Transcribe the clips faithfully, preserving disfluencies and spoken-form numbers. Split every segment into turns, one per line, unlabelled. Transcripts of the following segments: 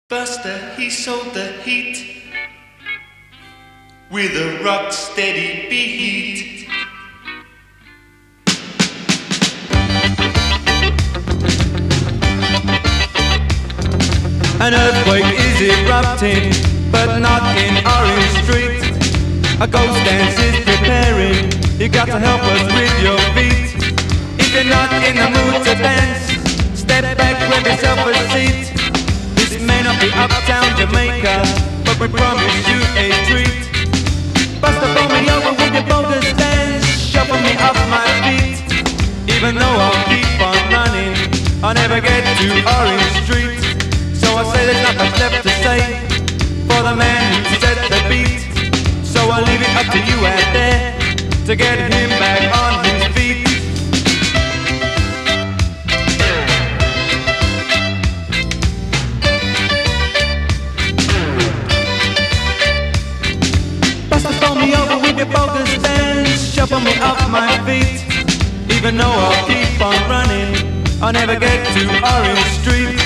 Buster, he sold the heat with a rock steady beat.
An earthquake is erupting, but not in Orange Street. A ghost dance is preparing, you got to help us with your feet. If you're not in the mood to dance, step back, grab yourself a seat. This may not be uptown Jamaica, but we promise you a treat. Buster, pull me over with your bogus dance, shuffle me off my feet. Even though I'll keep on running, I'll never get to Orange Street. So I say there's not much left to say for the man who set the beat. So I'll leave it up to you out there to get him back on his feet. Buster, throw me over with your bogus dance, shuffle me off my feet. Even though I'll keep on running, I'll never get to Orange Street.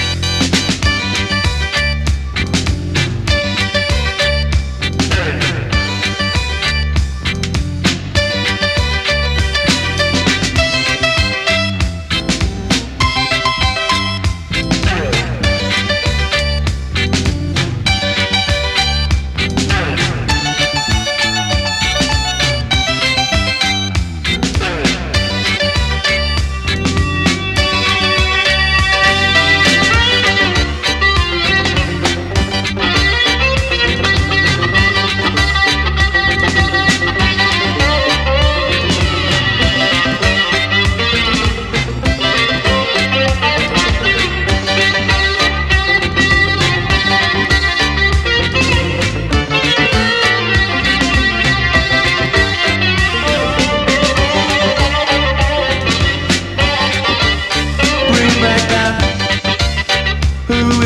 Who